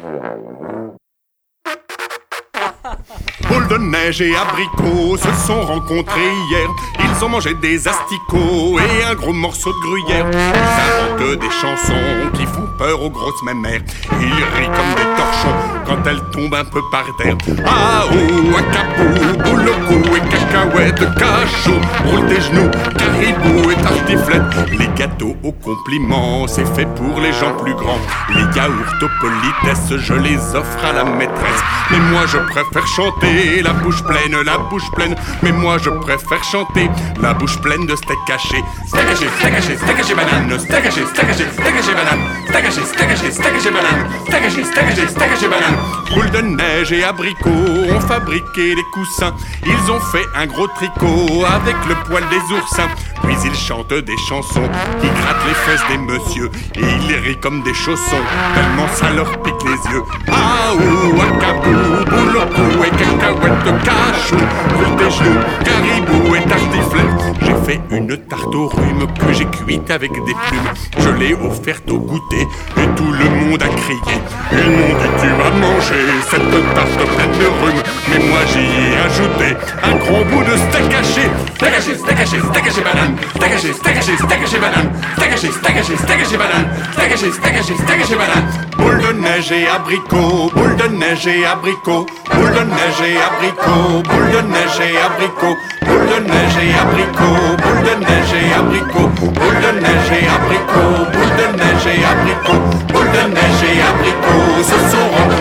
Boule de neige et abricots se sont rencontrés hier. Ils ont mangé des asticots et un gros morceau de gruyère. Ils inventent des chansons qui font peur aux grosses mémères. Ils rient comme des torchons quand elles tombent un peu par terre. Ah oh, acabou, boule au cou et cacahuètes, cachou, roule tes genoux, caribou et tartiflette. Les gâteaux aux compliments, c'est fait pour les gens plus grands. Les yaourts aux politesses, je les offre à la maîtresse. Mais moi je préfère chanter la bouche pleine. Mais moi je préfère chanter la bouche pleine de steak haché. Steak haché, steak haché, steak haché banane. Steak haché, steak haché, steak haché banane. Steak haché, steak haché, steak haché banane. Steak haché, steak haché, steak haché banane. Boule de neige et abricots ont fabriqué des coussins. Ils ont fait un gros tricot avec le poil des oursins. Puis ils chantent des chansons qui grattent les fesses des messieurs. Et ils rient comme des chaussons, tellement ça leur pique les yeux. Ah ou acabou, boule au cou et cacahuètes, cachou, roule tes genoux, caribou et tartiflette. J'ai fait une tarte au rhume que j'ai cuite avec des plumes. Je l'ai offerte au goûter et tout le monde a crié. Ils m'ont dit tu vas manger cette tarte pleine de rhume. Mais moi j'y ai ajouté un gros bout de steak haché. Steak haché, steak haché, steak haché banane. Steak haché, steak haché, steak haché banane. Steak haché, steak haché, steak haché banane. Steak haché, steak haché, steak haché banane. Boule de neige et abricot, boule de neige et abricot. Boule de neige et abricot, boule de neige et abricot. Boule de neige et abricot, boule de neige et abricot. Boule de neige et abricot, boule de neige et abricot. Boule de neige et abricot se sont rencontrés.